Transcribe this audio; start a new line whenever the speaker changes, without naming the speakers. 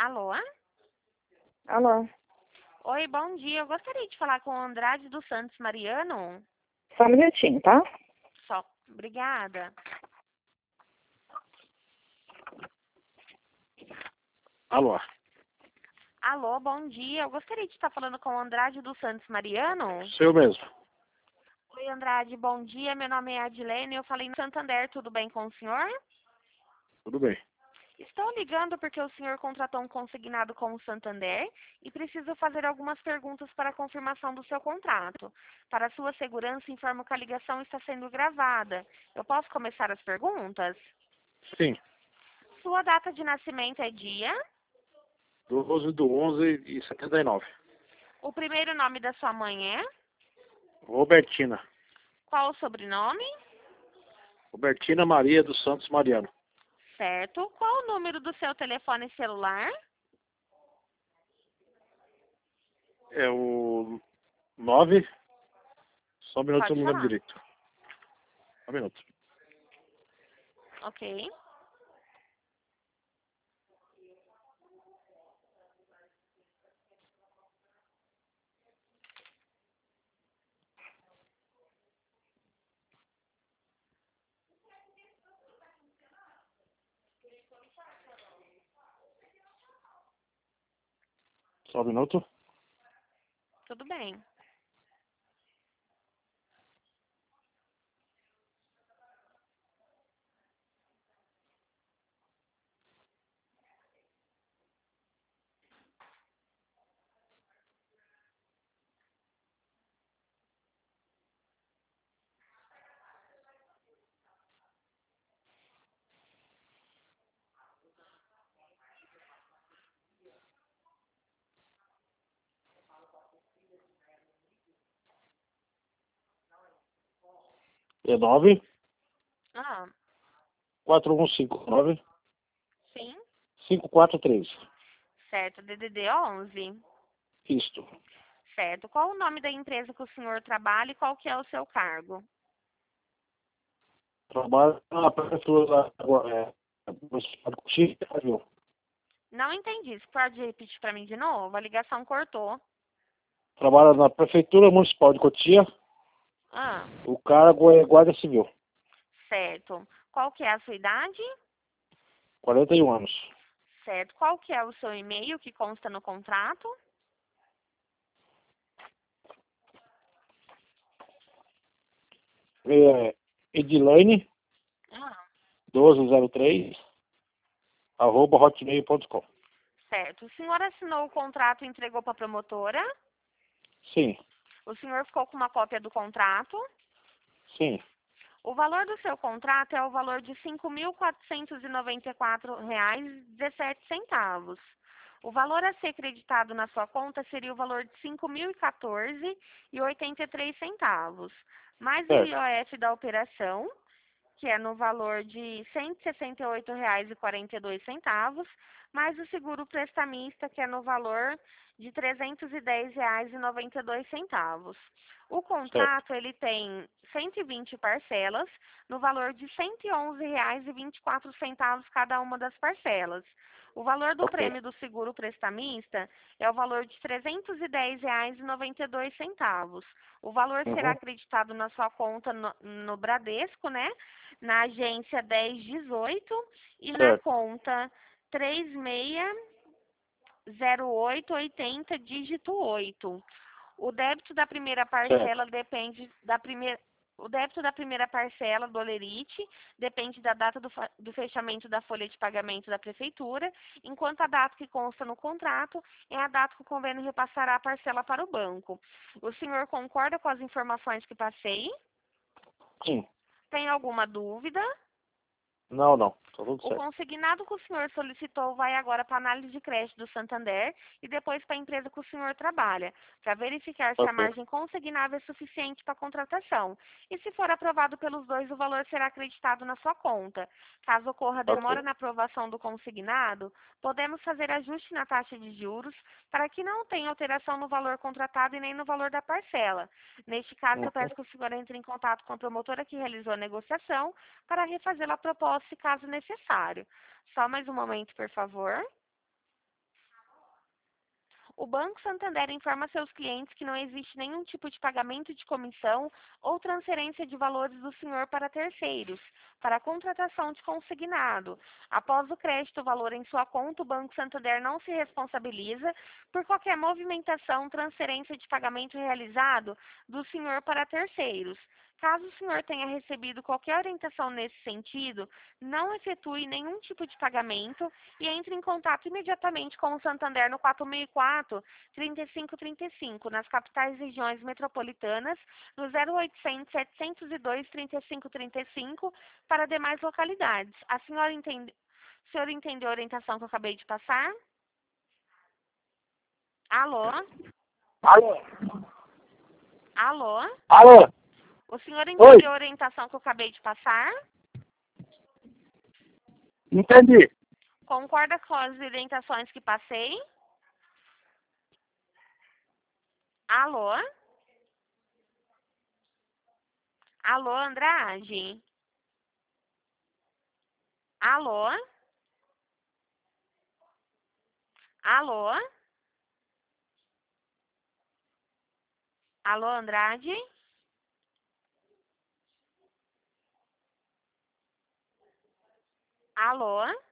Alô?
Alô,
Oi, bom dia. Eu gostaria de falar com o Andrade dos Santos Mariano.
só um minutinho, tá?
Só. Obrigada.
Alô,
Alô, bom dia. Eu gostaria de estar falando com o Andrade dos Santos Mariano.
sou eu mesmo.
Oi, Andrade, bom dia. Meu nome é Adilene. Eu falei no Santander. Tudo bem com o senhor?
Tudo bem.
Estou ligando porque o senhor contratou um consignado com o Santander e preciso fazer algumas perguntas para a confirmação do seu contrato. Para sua segurança, informo que a ligação está sendo gravada. Eu posso começar as perguntas?
Sim,
Sua data de nascimento é dia?
12/11/79.
O primeiro nome da sua mãe é?
Robertina.
Qual o sobrenome?
Robertina Maria dos Santos Mariano.
Certo. Qual o número do seu telefone celular?
É o 9. Só um minuto,
Pode
eu não lembro
falar.
direito. Só um minuto.
Ok.
Só um minuto.
Tudo bem.
É 9
Ah,
4159
sim.
543.
Certo. DDD 11.
Isto.
Certo. Qual o nome da empresa que o senhor trabalha e qual que é o seu cargo?
Trabalho na prefeitura da Municipal de Cotia, viu?
Não entendi. Você pode repetir para mim de novo? A ligação cortou.
Trabalho na Prefeitura Municipal de Cotia.
Ah,
O cargo é Guarda Civil.
certo. Qual que é a sua idade?
41 anos.
Certo. Qual que é o seu e-mail que consta no contrato?
É Edilane
Ah,
1203 @hotmail.com.
certo. O senhor assinou o contrato e entregou para a promotora?
Sim,
O senhor ficou com uma cópia do contrato?
sim.
O valor do seu contrato é o valor de R$ 5.494,17. O valor a ser creditado na sua conta seria o valor de R$ 5.014,83, mais o
Certo.
IOF da operação, que é no valor de R$ 168,42, mais o seguro prestamista, que é no valor de R$ 310,92. O
Certo.
contrato ele tem 120 parcelas, no valor de R$ 111,24 cada uma das parcelas. O valor do
Ok.
prêmio do seguro prestamista é o valor de R$ 310,92. O valor será
Uhum.
acreditado na sua conta no Bradesco, né? Na agência 1018 e na
Certo.
conta 360880, dígito 8. O débito da primeira
Certo.
parcela depende da primeira. O débito da primeira parcela do Olerite depende da data do fechamento da folha de pagamento da prefeitura, enquanto a data que consta no contrato é a data que o convênio repassará a parcela para o banco. O senhor concorda com as informações que passei?
Sim.
Tem alguma dúvida?
Não, não. Tá tudo
O
certo.
consignado que o senhor solicitou vai agora para a análise de crédito do Santander e depois para a empresa que o senhor trabalha, para verificar se a
Ok.
margem consignável é suficiente para a contratação. E se for aprovado pelos dois, o valor será acreditado na sua conta. Caso ocorra demora
Ok.
na aprovação do consignado, podemos fazer ajuste na taxa de juros para que não tenha alteração no valor contratado e nem no valor da parcela. Neste caso, eu
Uhum.
peço que o senhor entre em contato com a promotora que realizou a negociação para refazê-la a proposta, se caso necessário. Só mais um momento, por favor. Banco Santander informa a seus clientes que não existe nenhum tipo de pagamento de comissão ou transferência de valores do senhor para terceiros, para a contratação de consignado. Após o crédito, o valor em sua conta, o Banco Santander não se responsabiliza por qualquer movimentação, transferência de pagamento realizado do senhor para terceiros. Caso o senhor tenha recebido qualquer orientação nesse sentido, não efetue nenhum tipo de pagamento e entre em contato imediatamente com o Santander no 464-3535, nas capitais regiões metropolitanas, no 0800-702-3535, para demais localidades. A senhora entende... O senhor entendeu a orientação que eu acabei de passar? Alô?
Alô?
Alô?
Alô?
O senhor
Oi.
entendeu a orientação que eu acabei de passar?
Entendi.
Concorda com as orientações que passei? Alô? Alô, Andrade? Alô? Alô? Alô, Andrade? Alô?